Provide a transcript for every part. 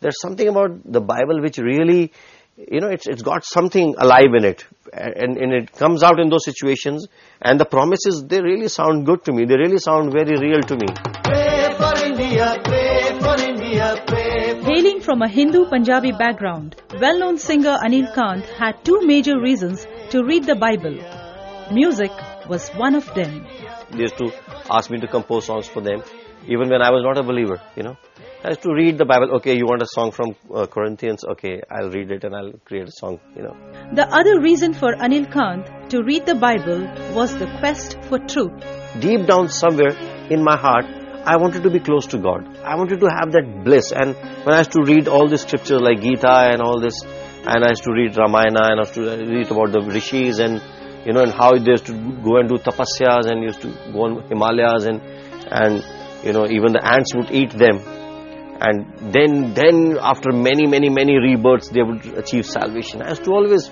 there's something about the Bible which really, it's got something alive in it, and it comes out in those situations, and the promises, they really sound good to me. They really sound very real to me. Pray for India, pray for India, pray. Hailing from a Hindu Punjabi background, well-known singer Anil Kant had two major reasons to read the Bible. Music was one of them. They used to ask me to compose songs for them, even when I was not a believer, I used to read the Bible. Okay, you want a song from Corinthians? Okay, I'll read it and I'll create a song, The other reason for Anil Kant to read the Bible was the quest for truth. Deep down somewhere in my heart, I wanted to be close to God. I wanted to have that bliss. And when I used to read all the scriptures like Gita and all this, and I used to read Ramayana, and I used to read about the rishis and and how they used to go and do tapasyas, and used to go on Himalayas, and even the ants would eat them. And then after many rebirths, they would achieve salvation. I used to always,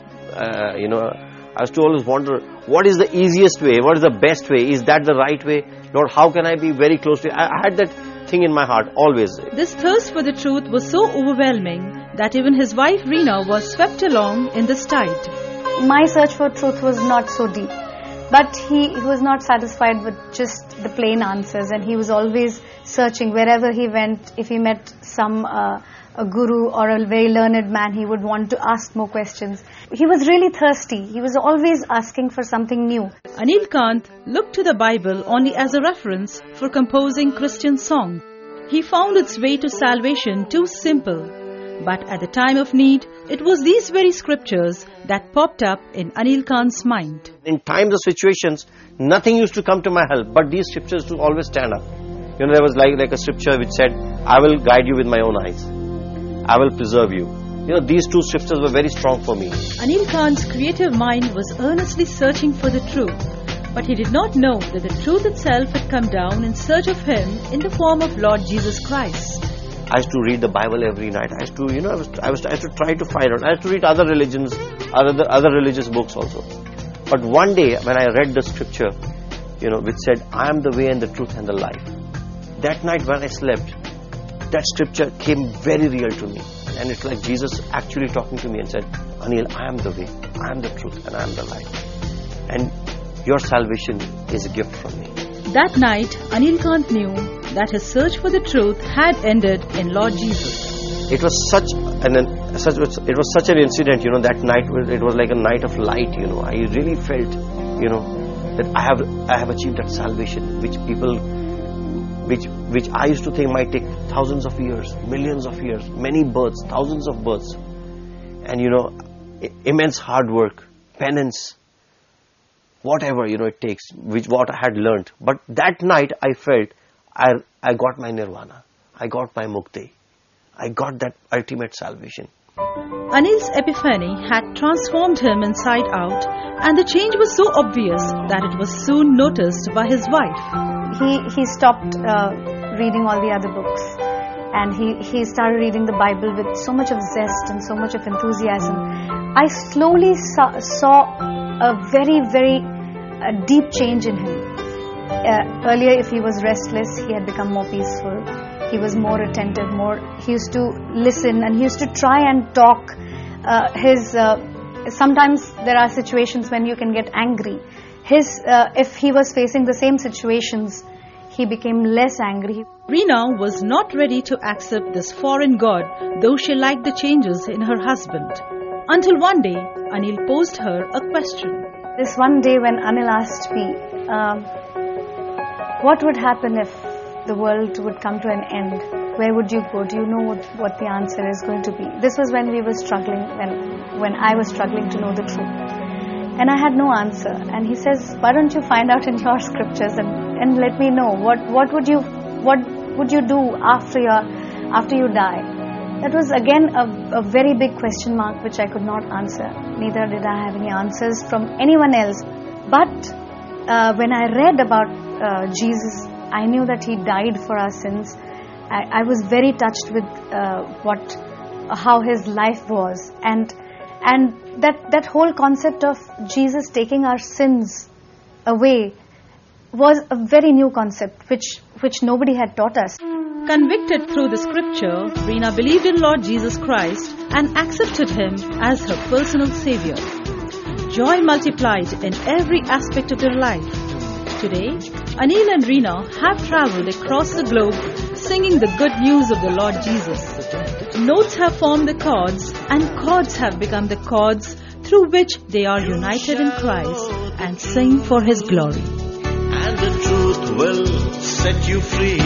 wonder, what is the easiest way? What is the best way? Is that the right way? Lord, how can I be very close to you? I had that thing in my heart always. This thirst for the truth was so overwhelming that even his wife Reena was swept along in this tide. My search for truth was not so deep, but he was not satisfied with just the plain answers, and he was always searching wherever he went. If he met some a guru or a very learned man, he would want to ask more questions. He was really thirsty. He was always asking for something new. Anil Kant looked to the Bible only as a reference for composing Christian songs. He found its way to salvation too simple. But at the time of need, it was these very scriptures that popped up in Anil Kant's mind. In times of situations, nothing used to come to my help, but these scriptures to always stand up. There was like a scripture which said, I will guide you with my own eyes. I will preserve you. These two scriptures were very strong for me. Anil Kant's creative mind was earnestly searching for the truth, but he did not know that the truth itself had come down in search of him in the form of Lord Jesus Christ. I used to read the Bible every night. I used to, I used to try to find out. I used to read other religions, other religious books also. But one day, when I read the scripture, which said, I am the way and the truth and the life. That night when I slept, that scripture came very real to me. And it's like Jesus actually talking to me and said, Anil, I am the way, I am the truth, and I am the life. And your salvation is a gift from me. That night, Anil Kant knew that his search for the truth had ended in Lord Jesus. It was such an incident, that night. It was like a night of light, I really felt, that I have achieved that salvation, which I used to think might take thousands of years, millions of years, many births, thousands of births, and immense hard work, penance, whatever it takes, what I had learnt. But that night I felt I got my nirvana, I got my mukti, I got that ultimate salvation. Anil's epiphany had transformed him inside out, and the change was so obvious that it was soon noticed by his wife. He stopped reading all the other books, and he started reading the Bible with so much of zest and so much of enthusiasm. I slowly saw a very, very deep change in him. Earlier, if he was restless, he had become more peaceful. He was more attentive, he used to listen, and he used to try and talk. Sometimes there are situations when you can get angry. If he was facing the same situations, he became less angry. Reena was not ready to accept this foreign god, though she liked the changes in her husband. Until one day, Anil posed her a question. This one day when Anil asked me, what would happen if the world would come to an end? Where would you go? Do you know what the answer is going to be? This was when we were struggling, when I was struggling to know the truth. And I had no answer. And he says, why don't you find out in your scriptures and let me know what would you do after you die? That was again a very big question mark which I could not answer. Neither did I have any answers from anyone else. But when I read about Jesus, I knew that he died for our sins. I was very touched with how his life was, and that whole concept of Jesus taking our sins away was a very new concept which nobody had taught us. Convicted through the scripture, Reena believed in Lord Jesus Christ and accepted Him as her personal Savior. Joy multiplied in every aspect of their life. Today, Anil and Reena have travelled across the globe singing the good news of the Lord Jesus. Notes have formed the chords and chords have become the chords through which they are united in Christ and sing for His glory. And the truth will set you free.